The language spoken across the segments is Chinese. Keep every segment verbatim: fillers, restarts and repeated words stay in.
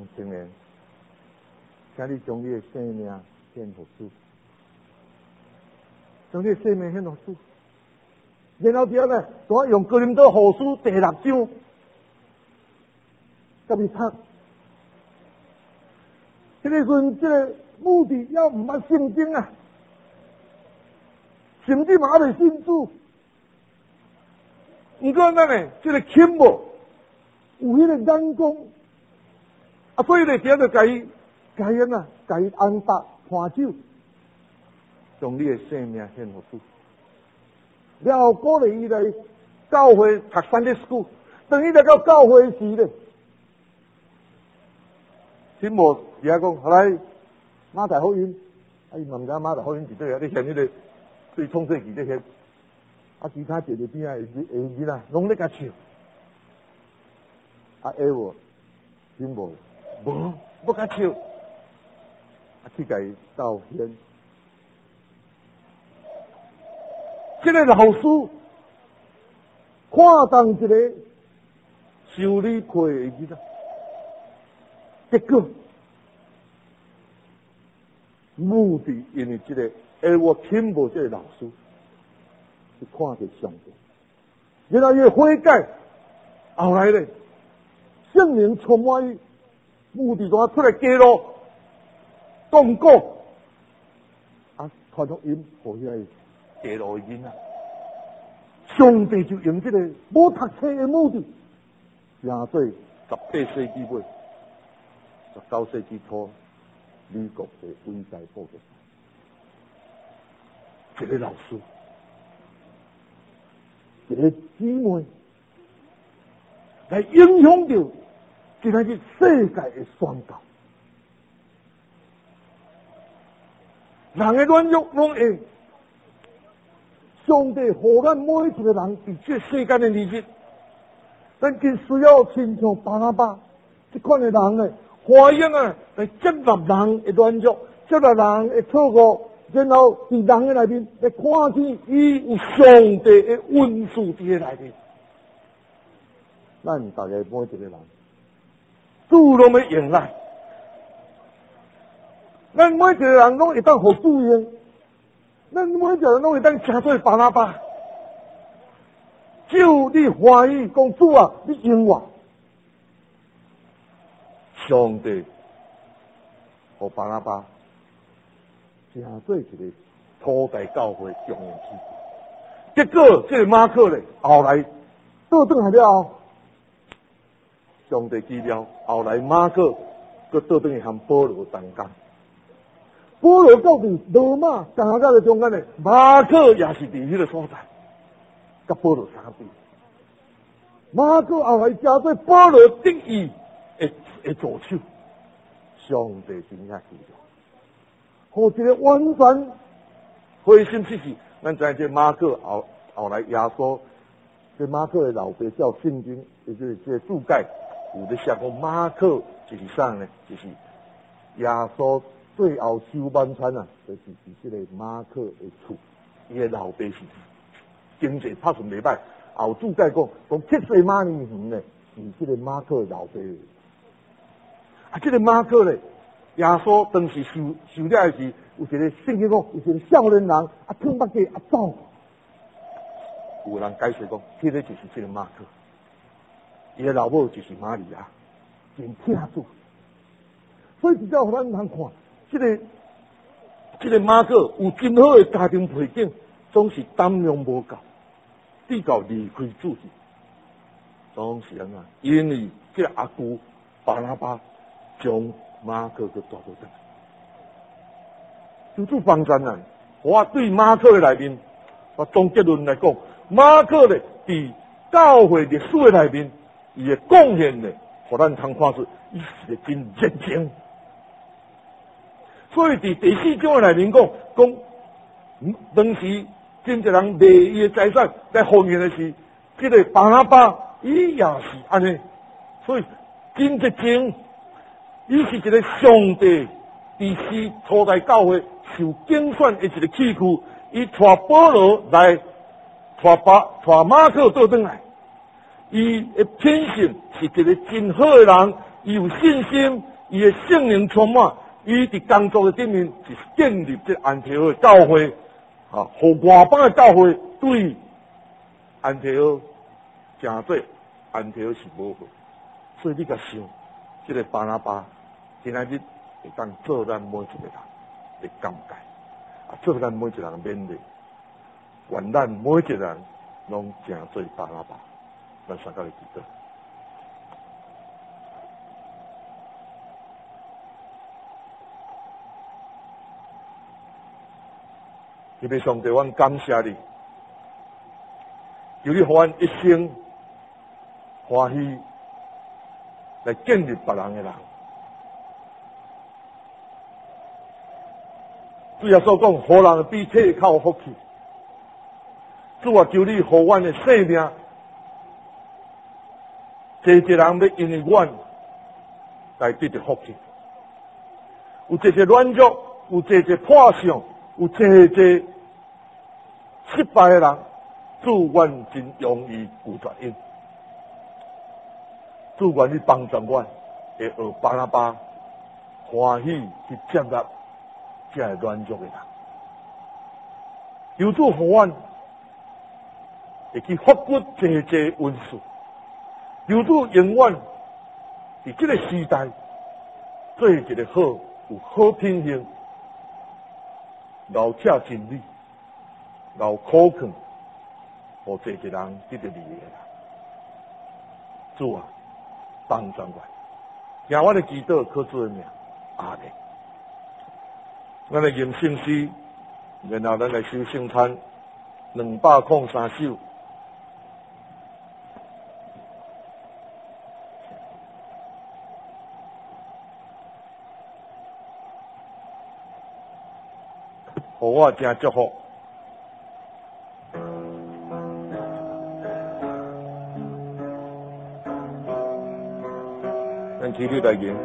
兄青年，请你将你的生命献给主，将你的生命献给主。然后之后呢，我用哥林多后书第六章，甲你读。这个时，这个目的要唔捌圣经啊，甚至嘛还未信主。不过咱呢，这个钦慕有迄个眼光，啊，所以呢，今日甲伊甲伊啊，甲伊安搭伴手，将你的生命献给主。然后鼓励伊来教会读Sunday school，等伊来到教会时咧，钦慕而家讲，后来马太福音，啊，伊嘛唔知马太福音是对啊，你现迄个对创世纪这些。啊，其他一个边啊，下日啦，拢咧甲唱。啊，下无，真无，无，不甲唱。啊，去甲伊道歉。这个老师看当一个修理批的囡仔，结果目的因为这个，而我听无这个老师。看着上帝，然后伊悔改，后来咧，圣灵充满伊，目的讲出来揭露、讲告，啊，传福音，互遐个揭露的囡仔，上帝就用这个无读册的目的，成做十八世纪尾、十九世纪初美国的伟大报国，一个老师。一个姊妹来影响着今仔日世界的宣教，人的软弱拢会，上帝互咱每一个人伫这世间的日子，咱真需要亲像巴拿巴这款的人呢，欢迎啊来接纳人的软弱，接纳人的错误。然后伫人的内面来看见伊有上帝的恩赐伫个内面，咱大家每一个人，主拢要用咱，咱每一个人拢会当互主用，咱每一个人拢会当成做巴拿巴。只有你欢喜讲主啊，你用我，上帝互巴拿巴。成做一个初代教会重要之结果，这个马可咧，后来倒转来了后，上帝记了，后来马可佮倒转去和保罗同工。保罗到伫罗马同到个中间咧，马可也是伫迄个所在，甲保罗相比。马可后来成做保罗得意的的助手，上帝真正记了。互一个完全灰心失志，咱知这马可后后来耶稣，这马可的老爸叫圣经，也就是这注解有咧写讲马可就是啥呢？就是耶稣最后收万川啊，就是是这个马可的厝，伊的老爸是经济拍算袂歹，后注解讲讲七岁马年园呢，是这个马可的老爸。啊，这个马可咧。耶稣当时受受了的时，有一个圣经讲，有一个少年人啊，吞目鸡啊走。有人解释讲，这个就是这个马可，伊的老母就是玛利亚，真疼主。所以比较互咱人看，这个这个马可有真好的家庭背景，总是胆量无够，直到离开主时，总是安怎？因为这个阿姑巴拿巴将马可给抓到转来，就做帮助人。我对马可的内面，我总结论来讲，马可咧伫教会历史的内面，伊的贡献咧，互咱通看出，伊是个真热情。所以伫第四章的内面讲，讲当时真侪人卖伊的财产来奉献的是，这个巴拿巴，伊也是安尼，所以真热情。伊是一个上帝第四初代教会受拣选的一个器具，伊带保罗来，带巴带马可倒转来，伊的品性是一个真好的人，伊有信心， 伊的圣灵充满，伊伫工作的顶面是建立这安提阿的教会，啊，互外邦的教会对安提阿诚做安提阿是无好，所以你甲想，这个巴拿巴今仔日会当做咱每一个人的感慨，啊，做咱每一个人勉励，愿咱每一个人拢诚做巴拿巴，咱三个来祈祷。特别上帝，阮感谢你，求你互阮一生欢喜来建立别人的人。主耶稣讲，互人比铁靠福气。主啊，求你互阮的性命，侪一人要因为阮来得到福气。有这些软弱，有这些破相，有这些失败的人，主愿真容易有原因。主愿你帮助阮，会学巴拿巴欢喜去接纳这软弱的人。求主互阮会去发掘这这恩赐。求主永远伫这个时代做一个好有好品行、老恰真理、老可靠，互这个人得到利益的人。主啊，帮助阮，听阮的祈祷，靠主的名，阿门。咱来念圣诗，然后咱来修圣餐，两百零三首。互我真祝福。咱起立来念。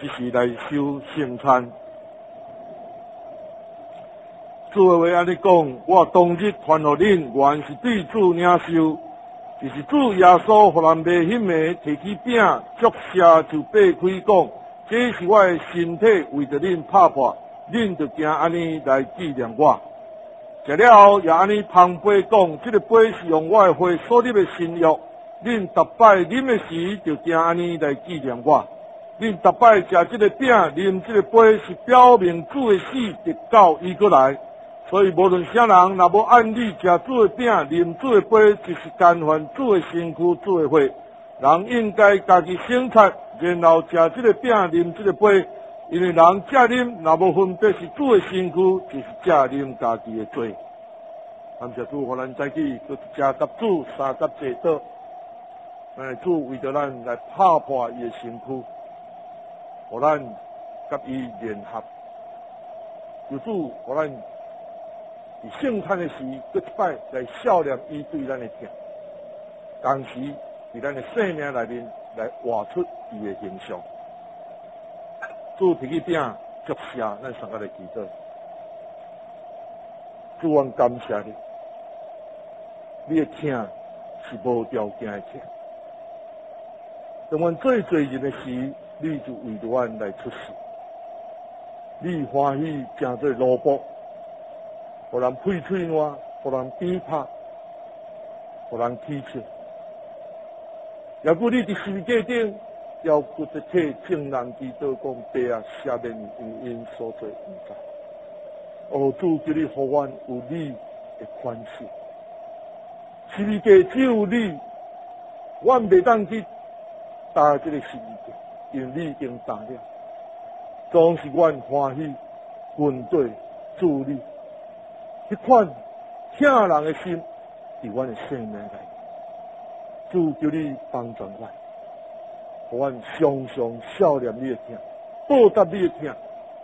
即是来收圣餐。主的话安尼讲，我当日传互恁，原是对主领受，就是主耶稣互咱袂欣的，摕起饼，祝谢就擘开讲，这是我的身体，为着恁拍破，恁就惊安尼来纪念我。食了后，也安尼捧杯讲，这个杯是用我的血所立的新约，恁逐摆啉的时，就惊安尼来纪念我。恁逐摆食这个饼，啉这个杯，是表明主的死直到伊过来。所以无论啥人，若无按理食主的饼、啉主的杯，就是干犯主的身躯、主的血。人应该家己省察，然后食这个饼、啉这个杯，因为人食啉若无分别是主的身躯，就是食啉家己的罪。感谢主，互咱再去去食甲主三甲祭祷，哎，主为着咱来拍破伊的身躯，互咱甲伊联合。有主，互咱。伫圣餐的时，搁一摆来笑念伊对咱的疼，同时伫咱的生命内面来活出伊的形象。主提起饼，祝谢咱三个来祈祷。主，我感谢你，你的疼是无条件的疼。当阮最罪人的时，你就为着阮来出世。你欢喜成做萝卜。互人配嘴烂，互人鞭拍，互人踢笑。也故你伫十字架顶，要骨一体正人基督讲爸啊，赦免因因所做不知。哦，主叫你互阮有你的宽恕。十字架只有你，阮袂当去搭这个十字架，因为你已经搭了。总是阮欢喜军队助力。迄款疼人的心，伫阮的生命内，主叫你帮助阮，互阮常常笑念你的疼，报答你的疼，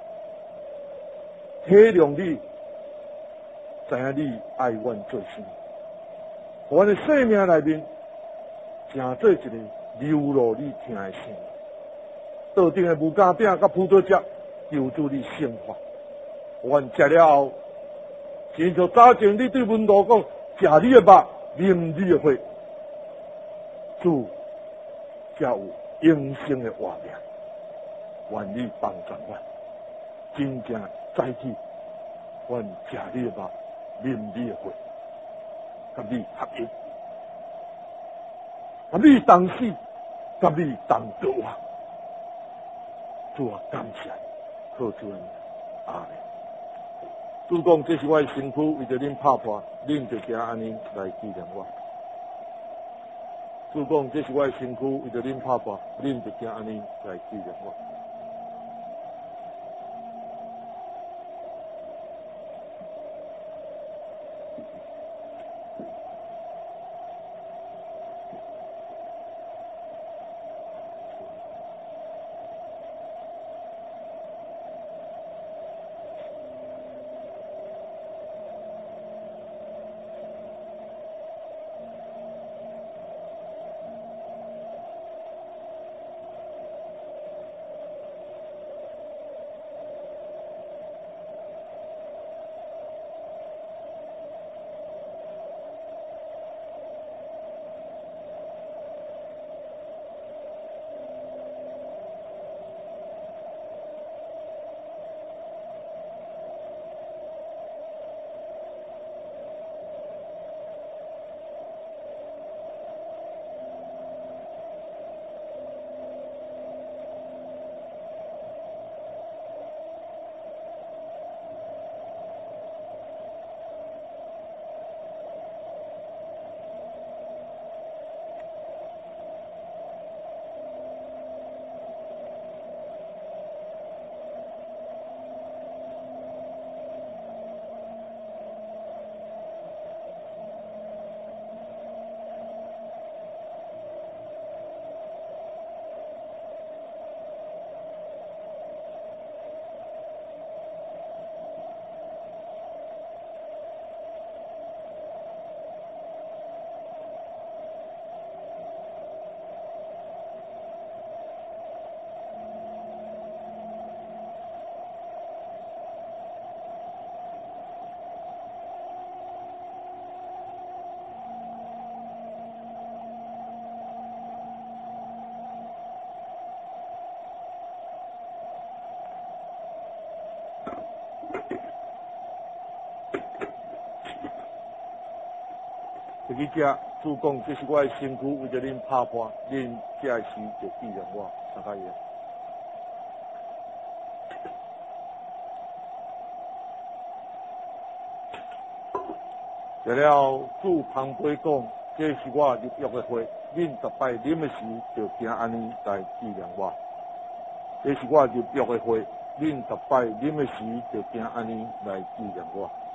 体谅你，知影你爱阮做甚，互阮的生命内面，成做一个流露你疼的心。桌顶的木架饼甲葡萄汁，求主你圣化，互阮食了后。亲像早前你对门徒讲，食你的肉，啉你的血，主才有永生的活命。愿你帮助阮，真正再去，阮食你的肉，啉你的血，甲你合一，甲你同死，甲你同道啊！主啊，感谢，靠主的名，阿门。主讲，这是我的身躯，为着恁拍破，恁就惊安尼来纪念我。主讲，这是我的身躯，为着恁拍破，恁就惊安尼来纪念我。 自己食，主讲这是我的身躯，为着恁拍破，恁这时就纪念我，大家爷。食了主旁边讲，这是我入约的会，恁逐摆啉的时就惊安尼来纪念我。这是我入约的会，恁逐摆啉的时就惊安尼来纪念我。